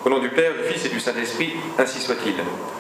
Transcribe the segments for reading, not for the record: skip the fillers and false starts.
Au nom du Père, du Fils et du Saint-Esprit, ainsi soit-il.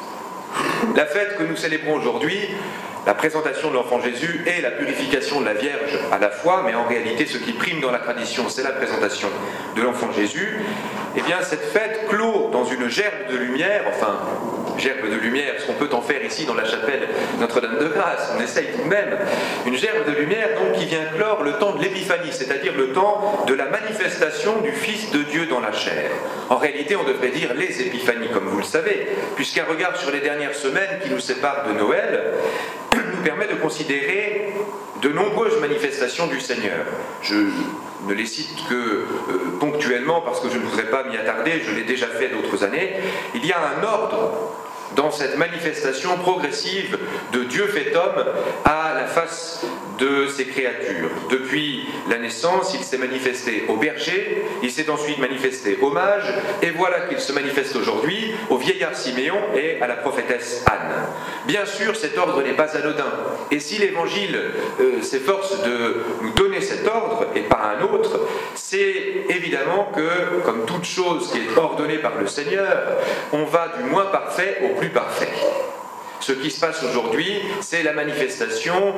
La fête que nous célébrons aujourd'hui, la présentation de l'enfant Jésus et la purification de la Vierge à la fois, mais en réalité ce qui prime dans la tradition, c'est la présentation de l'enfant Jésus, eh bien cette fête clôt dans une gerbe de lumière, enfin, gerbe de lumière, ce qu'on peut en faire ici dans la chapelle Notre-Dame de Grâce, on essaye tout de même, une gerbe de lumière donc qui vient clore le temps de l'épiphanie, c'est-à-dire le temps de la manifestation du Fils de Dieu dans la chair. En réalité, on devrait dire les épiphanies, comme vous le savez, puisqu'un regard sur les dernières semaines qui nous séparent de Noël nous permet de considérer de nombreuses manifestations du Seigneur. Je ne les cite que ponctuellement parce que je ne voudrais pas m'y attarder, je l'ai déjà fait d'autres années. Il y a un ordre dans cette manifestation progressive de Dieu fait homme à la face de ses créatures. Depuis la naissance, il s'est manifesté au berger, il s'est ensuite manifesté aux mages, et voilà qu'il se manifeste aujourd'hui au vieillard Siméon et à la prophétesse Anne. Bien sûr, cet ordre n'est pas anodin, et si l'Évangile s'efforce de nous donner cet ordre, et pas un autre, c'est évidemment que, comme toute chose qui est ordonnée par le Seigneur, on va du moins parfait au plus parfait. Ce qui se passe aujourd'hui, c'est la manifestation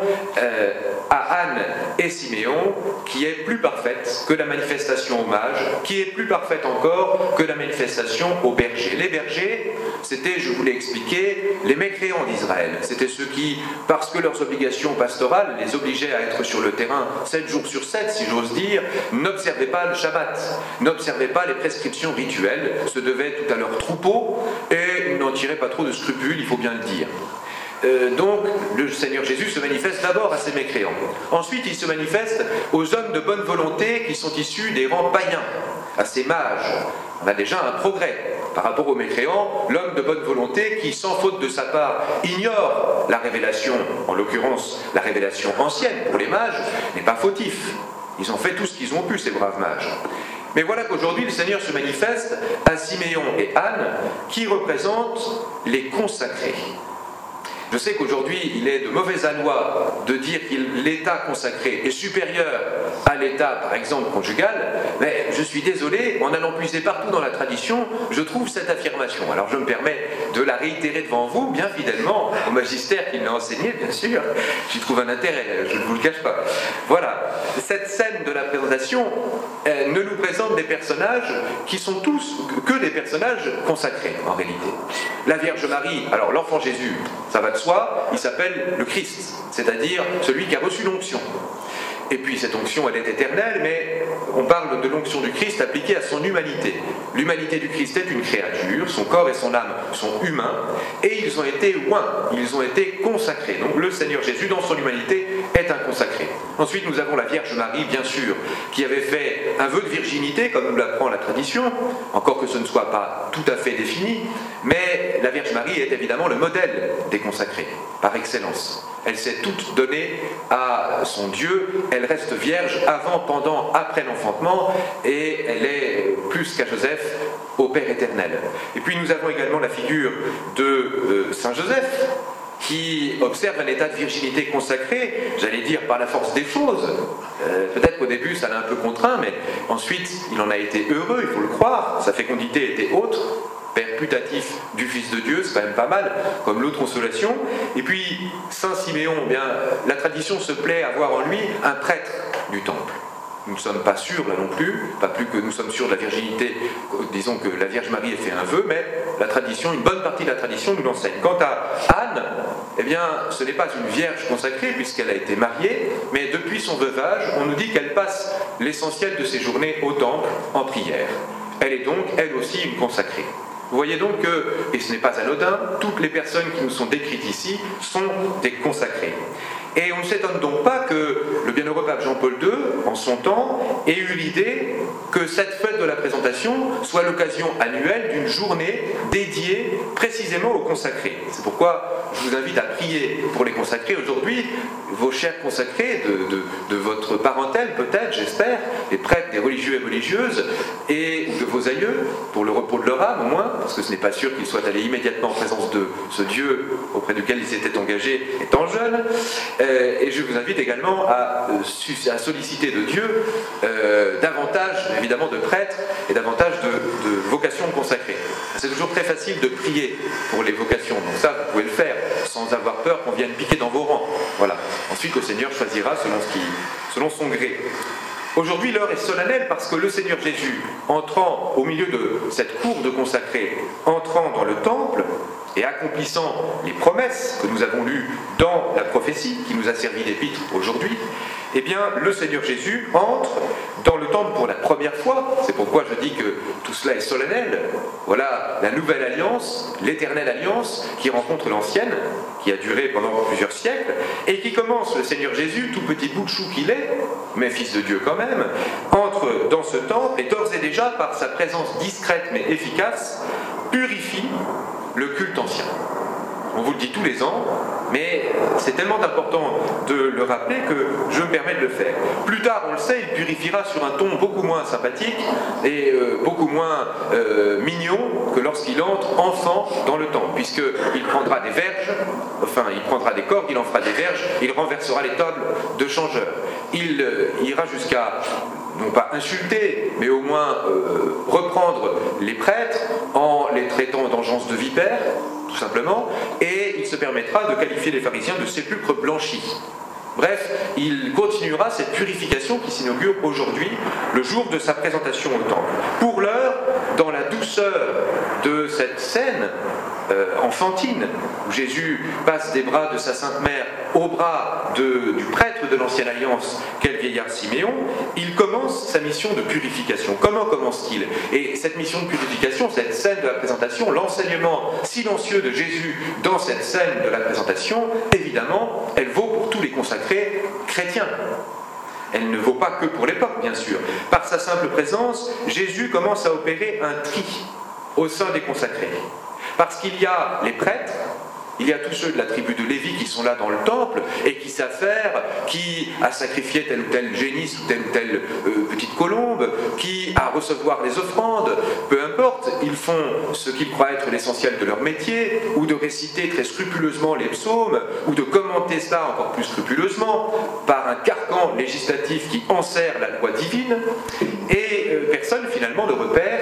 à Anne et Siméon qui est plus parfaite que la manifestation aux mages, qui est plus parfaite encore que la manifestation aux bergers. Les bergers, c'était, je vous l'ai expliqué, les mécréants d'Israël. C'était ceux qui, parce que leurs obligations pastorales les obligeaient à être sur le terrain 7 jours sur 7, si j'ose dire, n'observaient pas le Shabbat, n'observaient pas les prescriptions rituelles, se devaient tout à leur troupeau et n'en tiraient pas trop de scrupules, il faut bien le dire. Donc, le Seigneur Jésus se manifeste d'abord à ces mécréants. Ensuite, il se manifeste aux hommes de bonne volonté qui sont issus des rangs païens, à ces mages. On a déjà un progrès par rapport aux mécréants. L'homme de bonne volonté qui, sans faute de sa part, ignore la révélation, en l'occurrence la révélation ancienne pour les mages, n'est pas fautif. Ils ont fait tout ce qu'ils ont pu, ces braves mages. Mais voilà qu'aujourd'hui, le Seigneur se manifeste à Siméon et Anne, qui représentent les consacrés. Je sais qu'aujourd'hui, il est de mauvais aloi de dire que l'état consacré est supérieur à l'état, par exemple, conjugal, mais je suis désolé, en allant puiser partout dans la tradition, je trouve cette affirmation. Alors je me permets de la réitérer devant vous, bien fidèlement, au magistère qui l'a enseigné, bien sûr. J'y trouve un intérêt, je ne vous le cache pas. Voilà, cette scène de la présentation ne nous présente des personnages qui sont tous que des personnages consacrés, en réalité. La Vierge Marie, alors l'enfant Jésus, ça va de soi, il s'appelle le Christ, c'est-à-dire celui qui a reçu l'onction. Et puis cette onction, elle est éternelle, mais on parle de l'onction du Christ appliquée à son humanité. L'humanité du Christ est une créature, son corps et son âme sont humains, et ils ont été oints, ils ont été consacrés. Donc le Seigneur Jésus, dans son humanité, est un consacré. Ensuite, nous avons la Vierge Marie, bien sûr, qui avait fait un vœu de virginité, comme nous l'apprend la tradition, encore que ce ne soit pas tout à fait défini, mais la Vierge Marie est évidemment le modèle des consacrés, par excellence. Elle s'est toute donnée à son Dieu, elle reste vierge avant, pendant, après l'enfantement, et elle est, plus qu'à Joseph, au Père éternel. Et puis nous avons également la figure de Saint Joseph, qui observe un état de virginité consacré, j'allais dire par la force des choses. Peut-être qu'au début ça l'a un peu contraint, mais ensuite il en a été heureux, il faut le croire, sa fécondité était autre. Père putatif du Fils de Dieu, c'est quand même pas mal, comme l'autre consolation. Et puis, Saint Siméon, eh bien, la tradition se plaît à voir en lui un prêtre du temple. Nous ne sommes pas sûrs là non plus, pas plus que nous sommes sûrs de la virginité, disons que la Vierge Marie ait fait un vœu, mais la tradition, une bonne partie de la tradition nous l'enseigne. Quant à Anne, eh bien, ce n'est pas une vierge consacrée puisqu'elle a été mariée, mais depuis son veuvage, on nous dit qu'elle passe l'essentiel de ses journées au temple en prière. Elle est donc, elle aussi, une consacrée. Vous voyez donc que, et ce n'est pas anodin, toutes les personnes qui nous sont décrites ici sont des consacrés. Et on ne s'étonne donc pas que le bienheureux pape Jean-Paul II, en son temps, ait eu l'idée que cette fête de la présentation soit l'occasion annuelle d'une journée dédiée précisément aux consacrés. C'est pourquoi je vous invite à prier pour les consacrés aujourd'hui, vos chers consacrés de votre parentèle peut-être, j'espère, les prêtres, des religieux et religieuses et de vos aïeux, pour le repos de leur âme au moins, parce que ce n'est pas sûr qu'ils soient allés immédiatement en présence de ce Dieu auprès duquel ils s'étaient engagés étant jeunes. Et je vous invite également à solliciter de Dieu davantage évidemment de prêtres et davantage de vocations consacrées. C'est toujours très facile de prier pour les vocations, donc ça vous pouvez le faire sans avoir peur qu'on vienne piquer dans vos rangs. Voilà. Ensuite le Seigneur choisira selon son gré. Aujourd'hui, l'heure est solennelle parce que le Seigneur Jésus, entrant au milieu de cette cour de consacrés, entrant dans le temple et accomplissant les promesses que nous avons lues dans la prophétie qui nous a servi d'épître aujourd'hui, eh bien, le Seigneur Jésus entre dans le temple pour la première fois. C'est pourquoi je dis que tout cela est solennel. Voilà la nouvelle alliance, l'éternelle alliance qui rencontre l'ancienne, qui a duré pendant plusieurs siècles, et qui commence, le Seigneur Jésus, tout petit bout de chou qu'il est, mais fils de Dieu quand même, entre dans ce temple et d'ores et déjà, par sa présence discrète mais efficace, purifie le culte ancien. On vous le dit tous les ans, mais c'est tellement important de le rappeler que je me permets de le faire. Plus tard, on le sait, il purifiera sur un ton beaucoup moins sympathique et beaucoup moins mignon que lorsqu'il entre enfant dans le temple, puisqu'il prendra des verges, enfin il prendra des cordes, il en fera des verges, il renversera les tables de changeurs. Il ira jusqu'à non pas insulter, mais au moins reprendre les prêtres en les traitant d'engeance de vipères, tout simplement, et il se permettra de qualifier les pharisiens de sépulcres blanchis. Bref, il continuera cette purification qui s'inaugure aujourd'hui, le jour de sa présentation au temple. Pour l'heure, dans la douceur de cette scène enfantine, où Jésus passe des bras de sa Sainte Mère aux bras du prêtre de l'Ancienne Alliance, qu'est le vieillard Siméon, il commence sa mission de purification. Comment commence-t-il? Et cette mission de purification, cette scène de la présentation, l'enseignement silencieux de Jésus dans cette scène de la présentation, évidemment, elle vaut pour tous les consacrés chrétiens. Elle ne vaut pas que pour l'époque, bien sûr. Par sa simple présence, Jésus commence à opérer un tri au sein des consacrés. Parce qu'il y a les prêtres, il y a tous ceux de la tribu de Lévi qui sont là dans le temple et qui savent faire, qui a sacrifié tel ou tel génisse ou telle petite colombe, qui a recevoir les offrandes, peu importe, ils font ce qu'ils croient être l'essentiel de leur métier, ou de réciter très scrupuleusement les psaumes, ou de commenter cela encore plus scrupuleusement par un carcan législatif qui enserre la loi divine, et personne finalement ne repère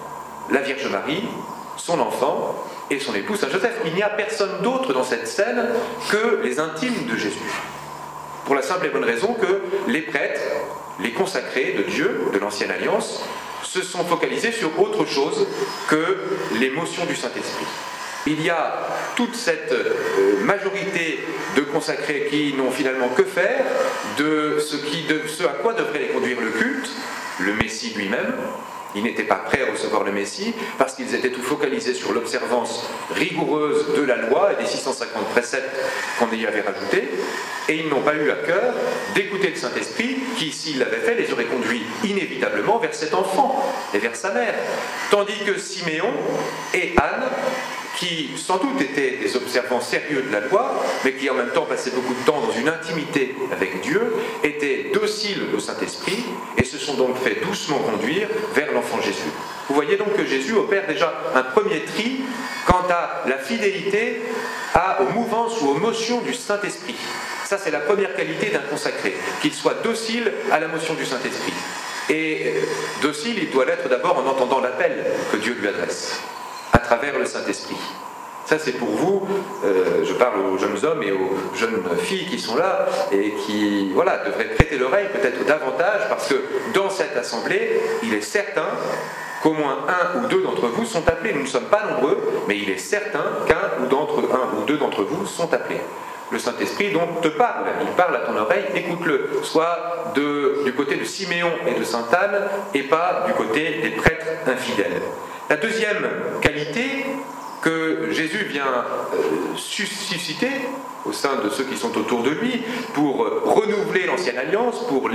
la Vierge Marie, son enfant et son époux Saint Joseph. Il n'y a personne d'autre dans cette scène que les intimes de Jésus. Pour la simple et bonne raison que les prêtres, les consacrés de Dieu, de l'Ancienne Alliance, se sont focalisés sur autre chose que l'émotion du Saint-Esprit. Il y a toute cette majorité de consacrés qui n'ont finalement que faire de ce à quoi devrait les conduire le culte, le Messie lui-même. Ils n'étaient pas prêts à recevoir le Messie parce qu'ils étaient tout focalisés sur l'observance rigoureuse de la loi et des 650 préceptes qu'on y avait rajoutés, et ils n'ont pas eu à cœur d'écouter le Saint-Esprit qui, s'il l'avait fait, les aurait conduits inévitablement vers cet enfant et vers sa mère. Tandis que Siméon et Anne, qui sans doute étaient des observants sérieux de la loi, mais qui en même temps passaient beaucoup de temps dans une intimité avec Dieu, étaient dociles au Saint-Esprit et se sont donc fait doucement conduire vers l'enfant Jésus. Vous voyez donc que Jésus opère déjà un premier tri quant à la fidélité aux mouvances ou aux motions du Saint-Esprit. Ça, c'est la première qualité d'un consacré, qu'il soit docile à la motion du Saint-Esprit. Et docile, il doit l'être d'abord en entendant l'appel que Dieu lui adresse, à travers le Saint-Esprit. Ça, c'est pour vous, je parle aux jeunes hommes et aux jeunes filles qui sont là et qui, devraient prêter l'oreille peut-être davantage, parce que dans cette assemblée, il est certain qu'au moins un ou deux d'entre vous sont appelés. Nous ne sommes pas nombreux, mais il est certain qu'un ou deux d'entre vous sont appelés. Le Saint-Esprit donc te parle, il parle à ton oreille, écoute-le, soit du côté de Siméon et de Sainte Anne, et pas du côté des prêtres infidèles. La deuxième qualité que Jésus vient susciter au sein de ceux qui sont autour de lui, pour renouveler l'ancienne alliance, pour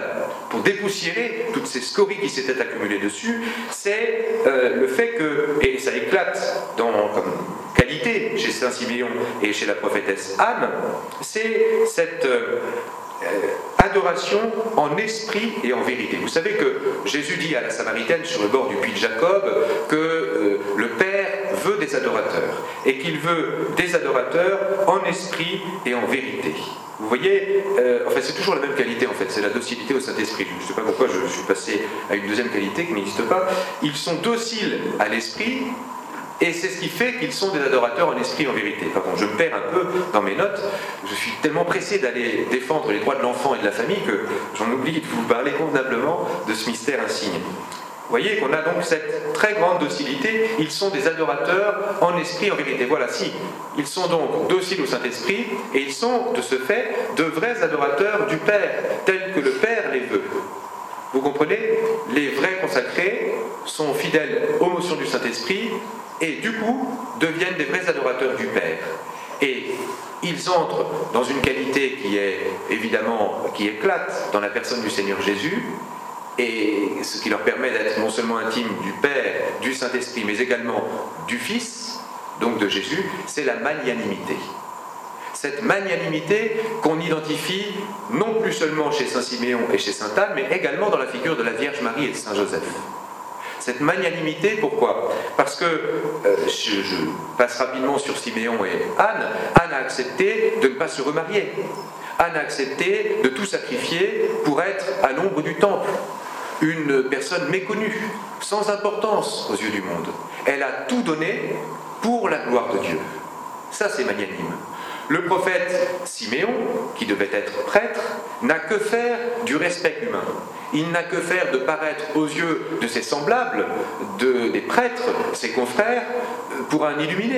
dépoussiérer toutes ces scories qui s'étaient accumulées dessus, c'est le fait que, et ça éclate comme qualité chez Saint Siméon et chez la prophétesse Anne, c'est cette adoration en esprit et en vérité. Vous savez que Jésus dit à la Samaritaine sur le bord du puits de Jacob que le Père veut des adorateurs et qu'il veut des adorateurs en esprit et en vérité. Vous voyez, c'est toujours la même qualité en fait, c'est la docilité au Saint-Esprit. Je ne sais pas pourquoi je suis passé à une deuxième qualité qui n'existe pas. Ils sont dociles à l'esprit et c'est ce qui fait qu'ils sont des adorateurs en esprit et en vérité. Pardon, je me perds un peu dans mes notes, je suis tellement pressé d'aller défendre les droits de l'enfant et de la famille que j'en oublie de vous parler convenablement de ce mystère insigne. Vous voyez qu'on a donc cette très grande docilité, ils sont des adorateurs en esprit et en vérité. Voilà, si, ils sont donc dociles au Saint-Esprit et ils sont de ce fait de vrais adorateurs du Père, tels que le Père les veut. Vous comprenez? Les vrais consacrés sont fidèles aux motions du Saint-Esprit et du coup deviennent des vrais adorateurs du Père. Et ils entrent dans une qualité qui est évidemment, qui éclate dans la personne du Seigneur Jésus, et ce qui leur permet d'être non seulement intimes du Père, du Saint-Esprit, mais également du Fils, donc de Jésus, c'est la magnanimité. Cette magnanimité qu'on identifie non plus seulement chez Saint Siméon et chez Sainte Anne, mais également dans la figure de la Vierge Marie et de Saint Joseph. Cette magnanimité, pourquoi? Parce que, je passe rapidement sur Siméon et Anne, Anne a accepté de ne pas se remarier. Anne a accepté de tout sacrifier pour être à l'ombre du temple. Une personne méconnue, sans importance aux yeux du monde. Elle a tout donné pour la gloire de Dieu. Ça, c'est magnanime. Le prophète Siméon, qui devait être prêtre, n'a que faire du respect humain. Il n'a que faire de paraître aux yeux de ses semblables, des prêtres, ses confrères, pour un illuminé.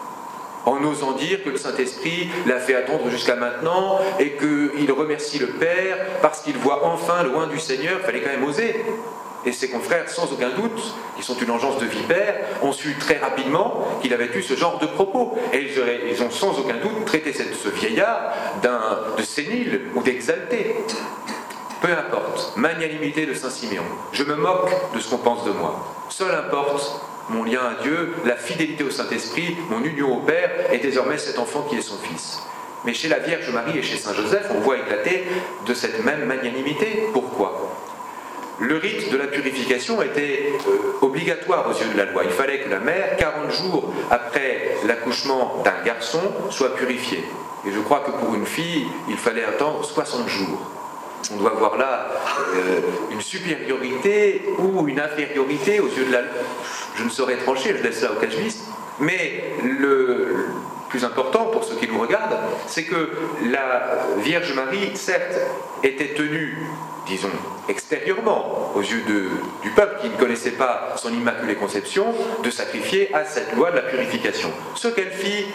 En osant dire que le Saint-Esprit l'a fait attendre jusqu'à maintenant et qu'il remercie le Père parce qu'il voit enfin loin du Seigneur. Il fallait quand même oser. Et ses confrères, sans aucun doute, qui sont une engeance de vipères, ont su très rapidement qu'il avait eu ce genre de propos. Et ils ont sans aucun doute traité ce vieillard de sénile ou d'exalté. Peu importe, magnanimité de Saint Siméon. Je me moque de ce qu'on pense de moi. Seul importe mon lien à Dieu, la fidélité au Saint-Esprit, mon union au Père, et désormais cet enfant qui est son fils. Mais chez la Vierge Marie et chez Saint Joseph, on voit éclater de cette même magnanimité. Pourquoi? Le rite de la purification était obligatoire aux yeux de la loi. Il fallait que la mère, 40 jours après l'accouchement d'un garçon, soit purifiée. Et je crois que pour une fille, il fallait attendre 60 jours. On doit voir là une supériorité ou une infériorité aux yeux de la loi. Je ne saurais trancher, je laisse ça aux casuistes. Mais le plus important pour ceux qui nous regardent, c'est que la Vierge Marie, certes, était tenue, disons, extérieurement, aux yeux du peuple qui ne connaissait pas son Immaculée Conception, de sacrifier à cette loi de la purification. Ce qu'elle fit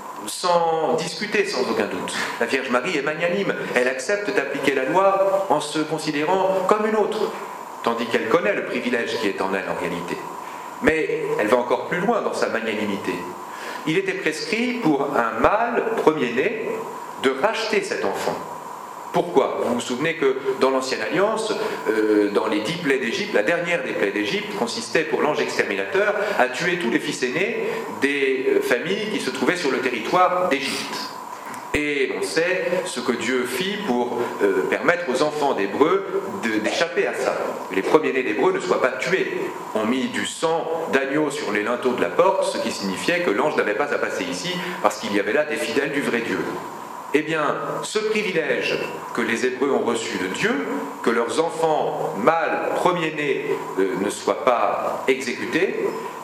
sans discuter, sans aucun doute. La Vierge Marie est magnanime, elle accepte d'appliquer la loi en se considérant comme une autre, tandis qu'elle connaît le privilège qui est en elle en réalité. Mais elle va encore plus loin dans sa magnanimité. Il était prescrit pour un mâle premier-né de racheter cet enfant. Pourquoi? Vous vous souvenez que dans l'Ancienne Alliance, dans les 10 plaies d'Égypte, la dernière des plaies d'Égypte consistait pour l'ange exterminateur à tuer tous les fils aînés des familles qui se trouvaient sur le territoire d'Égypte. Et on sait ce que Dieu fit pour permettre aux enfants d'Hébreux d'échapper à ça. Les premiers-nés d'Hébreux ne soient pas tués. On mit du sang d'agneau sur les linteaux de la porte, ce qui signifiait que l'ange n'avait pas à passer ici parce qu'il y avait là des fidèles du vrai Dieu. Eh bien, ce privilège que les Hébreux ont reçu de Dieu, que leurs enfants mâles premiers-nés ne soient pas exécutés,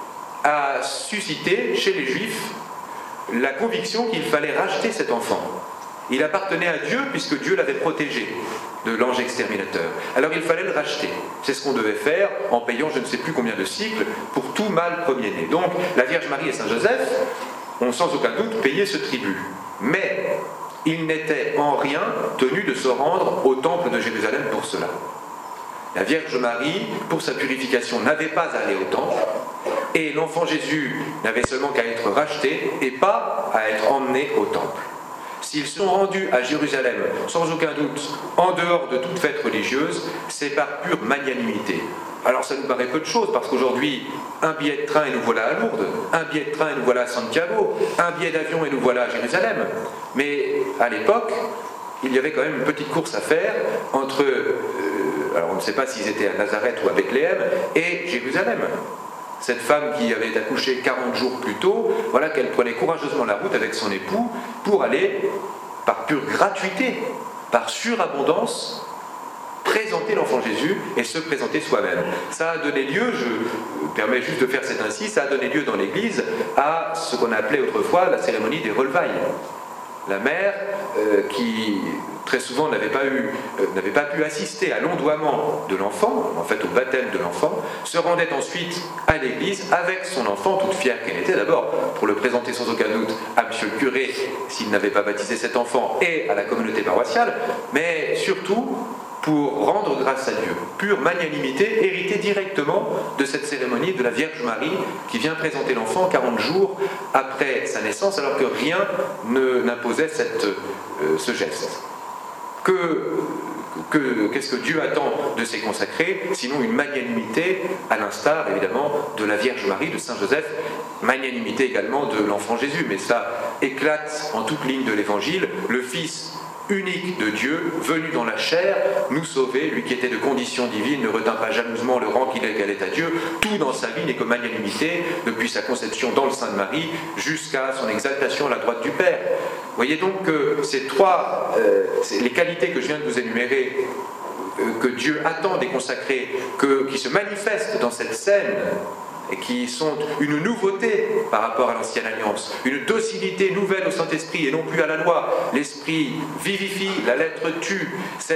a suscité chez les Juifs la conviction qu'il fallait racheter cet enfant. Il appartenait à Dieu puisque Dieu l'avait protégé de l'ange exterminateur. Alors il fallait le racheter. C'est ce qu'on devait faire en payant je ne sais plus combien de cycles pour tout mâle premier-né. Donc la Vierge Marie et Saint Joseph ont sans aucun doute payé ce tribut. Mais ils n'étaient en rien tenus de se rendre au temple de Jérusalem pour cela. La Vierge Marie, pour sa purification, n'avait pas à aller au temple, et l'enfant Jésus n'avait seulement qu'à être racheté et pas à être emmené au temple. S'ils sont rendus à Jérusalem, sans aucun doute, en dehors de toute fête religieuse, c'est par pure magnanimité. Alors ça nous paraît peu de choses, parce qu'aujourd'hui, un billet de train et nous voilà à Lourdes, un billet de train et nous voilà à Santiago, un billet d'avion et nous voilà à Jérusalem. Mais à l'époque, il y avait quand même une petite course à faire entre, alors on ne sait pas s'ils étaient à Nazareth ou à Bethléem, et Jérusalem. Cette femme qui avait accouché 40 jours plus tôt, voilà qu'elle prenait courageusement la route avec son époux pour aller, par pure gratuité, par surabondance, présenter l'enfant Jésus et se présenter soi-même. Ça a donné lieu, je me permets juste de faire cet ainsi, ça a donné lieu dans l'Église à ce qu'on appelait autrefois la cérémonie des relevailles. La mère qui très souvent n'avait pas pu assister à l'ondoiement de l'enfant, en fait au baptême de l'enfant, se rendait ensuite à l'église avec son enfant, toute fière qu'elle était d'abord, pour le présenter sans aucun doute à monsieur le curé s'il n'avait pas baptisé cet enfant et à la communauté paroissiale, mais surtout pour rendre grâce à Dieu. Pure magnanimité héritée directement de cette cérémonie de la Vierge Marie qui vient présenter l'enfant 40 jours après sa naissance alors que rien n'imposait ce geste. Qu'est-ce que Dieu attend de ses consacrés, sinon une magnanimité, à l'instar évidemment de la Vierge Marie, de Saint Joseph, magnanimité également de l'enfant Jésus, mais ça éclate en toute ligne de l'Évangile, le Fils unique de Dieu, venu dans la chair, nous sauver, lui qui était de condition divine, ne retint pas jalousement le rang qu'il égalait à Dieu, tout dans sa vie n'est que magnanimité, depuis sa conception dans le sein de Marie, jusqu'à son exaltation à la droite du Père. Voyez donc que ces les qualités que je viens de vous énumérer, que Dieu attend des consacrés, qui se manifestent dans cette scène, et qui sont une nouveauté par rapport à l'ancienne alliance, une docilité nouvelle au Saint-Esprit et non plus à la loi. L'Esprit vivifie, la lettre tue,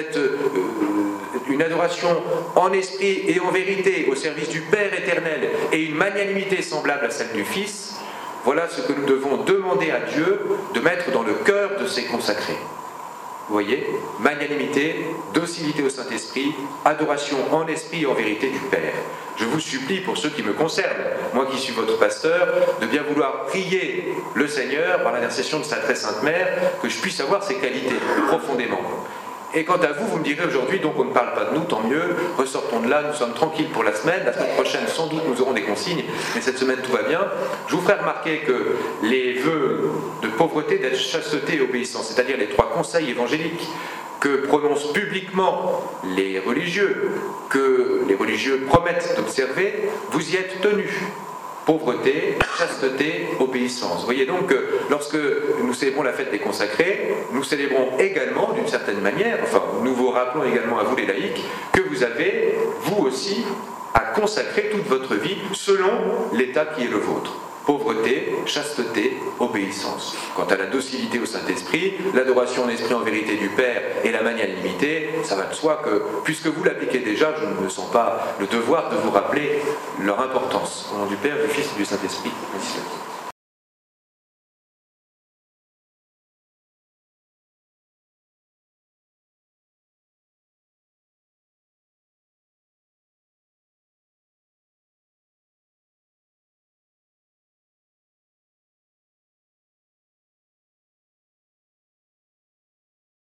une adoration en esprit et en vérité au service du Père éternel et une magnanimité semblable à celle du Fils. Voilà ce que nous devons demander à Dieu de mettre dans le cœur de ses consacrés. Vous voyez, magnanimité, docilité au Saint-Esprit, adoration en esprit et en vérité du Père. Je vous supplie, pour ceux qui me concernent, moi qui suis votre pasteur, de bien vouloir prier le Seigneur par l'intercession de sa très sainte Mère, que je puisse avoir ces qualités profondément. Et quant à vous, vous me direz aujourd'hui, donc on ne parle pas de nous, tant mieux, ressortons de là, nous sommes tranquilles pour la semaine prochaine sans doute nous aurons des consignes, mais cette semaine tout va bien. Je vous ferai remarquer que les vœux de pauvreté, d'être chasteté et obéissance, c'est-à-dire les 3 conseils évangéliques que prononcent publiquement les religieux, que les religieux promettent d'observer, vous y êtes tenus. Pauvreté, chasteté, obéissance. Vous voyez donc que lorsque nous célébrons la fête des consacrés, nous célébrons également, d'une certaine manière, enfin nous vous rappelons également à vous les laïcs, que vous avez, vous aussi, à consacrer toute votre vie selon l'état qui est le vôtre. Pauvreté, chasteté, obéissance. Quant à la docilité au Saint-Esprit, l'adoration en esprit en vérité du Père et la magnanimité, ça va de soi que, puisque vous l'appliquez déjà, je ne me sens pas le devoir de vous rappeler leur importance. Au nom du Père, du Fils et du Saint-Esprit. Merci.